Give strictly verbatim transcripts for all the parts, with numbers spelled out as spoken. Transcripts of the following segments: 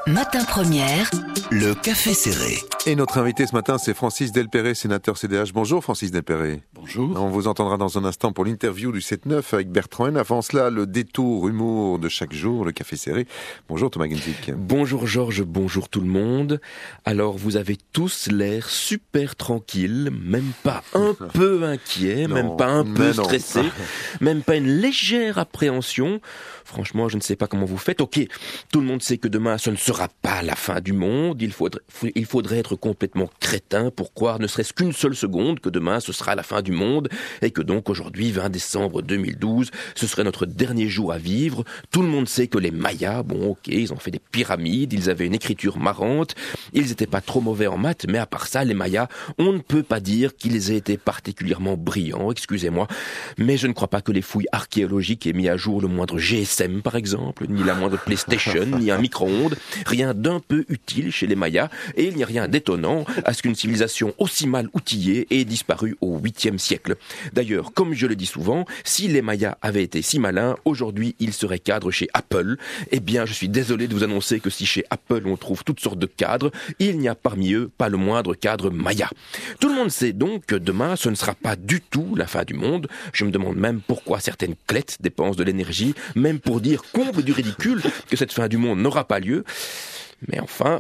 Matin Première, le café serré. Et notre invité ce matin, c'est Francis Delperrey, sénateur C D H. Bonjour Francis Delperrey. Bonjour. On vous entendra dans un instant pour l'interview du sept neuf avec Bertrand Haine. Avant cela, le détour humour de chaque jour, le café serré. Bonjour Thomas Genzik. Bonjour Georges, bonjour tout le monde. Alors vous avez tous l'air super tranquille, même pas un peu inquiet, Non, même pas un peu non. stressé, même pas une légère appréhension. Franchement, je ne sais pas comment vous faites. Ok, tout le monde sait que demain, ce ne sera pas la fin du monde. Il faudrait, il faudrait être complètement crétin pour croire ne serait-ce qu'une seule seconde que demain, ce sera la fin du monde et que donc aujourd'hui, vingt décembre deux mille douze, ce serait notre dernier jour à vivre. Tout le monde sait que les Mayas, bon ok, ils ont fait des pyramides, ils avaient une écriture marrante, ils étaient pas trop mauvais en maths, mais à part ça, les Mayas, on ne peut pas dire qu'ils aient été particulièrement brillants, excusez-moi, mais je ne crois pas que les fouilles archéologiques aient mis à jour le moindre G S M par exemple, ni la moindre PlayStation, ni un micro-ondes, rien d'un peu utile chez les Mayas, et il n'y a rien d'étonnant à ce qu'une civilisation aussi mal outillée ait disparu au huitième siècle. D'ailleurs, comme je le dis souvent, si les Mayas avaient été si malins, aujourd'hui ils seraient cadres chez Apple. Eh bien, je suis désolé de vous annoncer que si chez Apple on trouve toutes sortes de cadres, il n'y a parmi eux pas le moindre cadre Maya. Tout le monde sait donc que demain ce ne sera pas du tout la fin du monde. Je me demande même pourquoi certaines clettes dépensent de l'énergie, même pour dire, comble du ridicule, que cette fin du monde n'aura pas lieu. Mais enfin,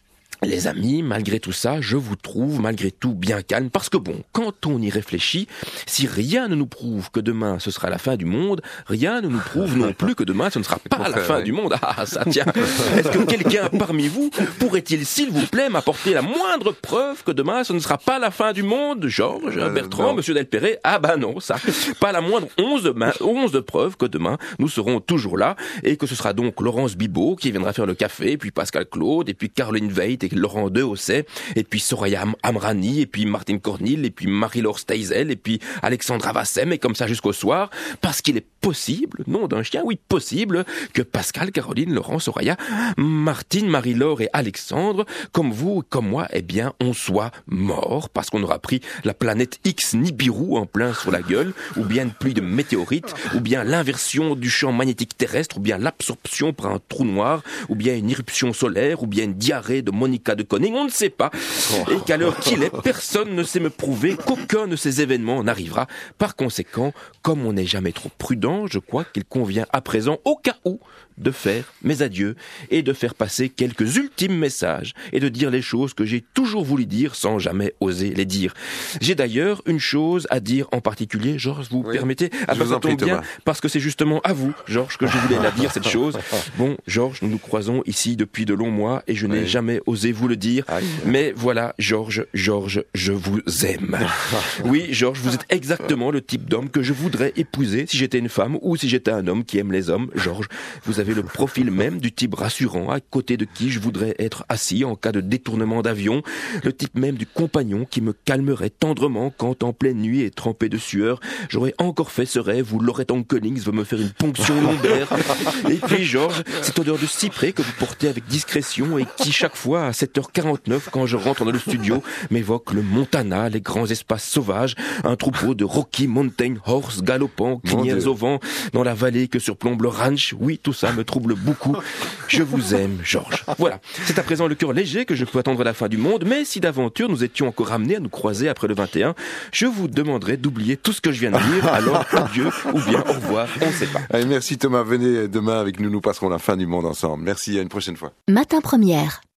les amis, malgré tout ça, je vous trouve malgré tout bien calme, parce que bon, quand on y réfléchit, si rien ne nous prouve que demain ce sera la fin du monde, rien ne nous prouve non plus que demain ce ne sera pas la fin du monde. Ah, ça tient. Est-ce que quelqu'un parmi vous pourrait-il, s'il vous plaît, m'apporter la moindre preuve que demain ce ne sera pas la fin du monde? Georges, euh, Bertrand, non. Monsieur Delperrey? Ah bah non, ça. Pas la moindre onze de, main, onze de preuves que demain nous serons toujours là, et que ce sera donc Laurence Bibot qui viendra faire le café, puis Pascal Claude, et puis Caroline Veit, et Laurent Dehaussay, et puis Soraya Amrani, et puis Martine Cornil, et puis Marie-Laure Steisel, et puis Alexandra Vassem, et comme ça jusqu'au soir, parce qu'il est possible, nom d'un chien, oui, possible, que Pascal, Caroline, Laurent, Soraya, Martine, Marie-Laure et Alexandre, comme vous, comme moi, eh bien, on soit morts, parce qu'on aura pris la planète X Nibiru en plein sur la gueule, ou bien une pluie de météorites, ou bien l'inversion du champ magnétique terrestre, ou bien l'absorption par un trou noir, ou bien une éruption solaire, ou bien une diarrhée de Monica de Koning, on ne sait pas. Et qu'à l'heure qu'il est, personne ne sait me prouver qu'aucun de ces événements n'arrivera. Par conséquent, comme on n'est jamais trop prudent, je crois qu'il convient à présent, au cas où, de faire mes adieux et de faire passer quelques ultimes messages et de dire les choses que j'ai toujours voulu dire sans jamais oser les dire. J'ai d'ailleurs une chose à dire en particulier, Georges, vous oui. permettez? Ah Je bah, vous ça en prie, tombe bien, Thomas. parce que c'est justement à vous, Georges, que je voulais la dire, cette chose. Bon, Georges, nous nous croisons ici depuis de longs mois et je n'ai Oui. jamais osé vous le dire. Aïe. Mais voilà, Georges, Georges, je vous aime. Oui, Georges, vous êtes exactement le type d'homme que je voudrais épouser si j'étais une femme ou si j'étais un homme qui aime les hommes. Georges, vous avez le profil même du type rassurant à côté de qui je voudrais être assis en cas de détournement d'avion, le type même du compagnon qui me calmerait tendrement quand en pleine nuit et trempé de sueur, j'aurais encore fait ce rêve où Loretta Cummings veut me faire une ponction lombaire. Et puis Georges, cette odeur de cyprès que vous portez avec discrétion et qui chaque fois à sept heures quarante-neuf quand je rentre dans le studio m'évoque le Montana, les grands espaces sauvages, un troupeau de Rocky Mountain Horse galopant, crinières au vent, dans la vallée que surplombe le ranch. Oui, tout ça me trouble beaucoup. Je vous aime, Georges. Voilà. C'est à présent le cœur léger que je peux attendre la fin du monde, mais si d'aventure nous étions encore amenés à nous croiser après le vingt et un, je vous demanderai d'oublier tout ce que je viens de dire, alors adieu ou bien au revoir, on ne sait pas. Allez, merci Thomas, venez demain avec nous, nous passerons la fin du monde ensemble. Merci, à une prochaine fois. Matin Première.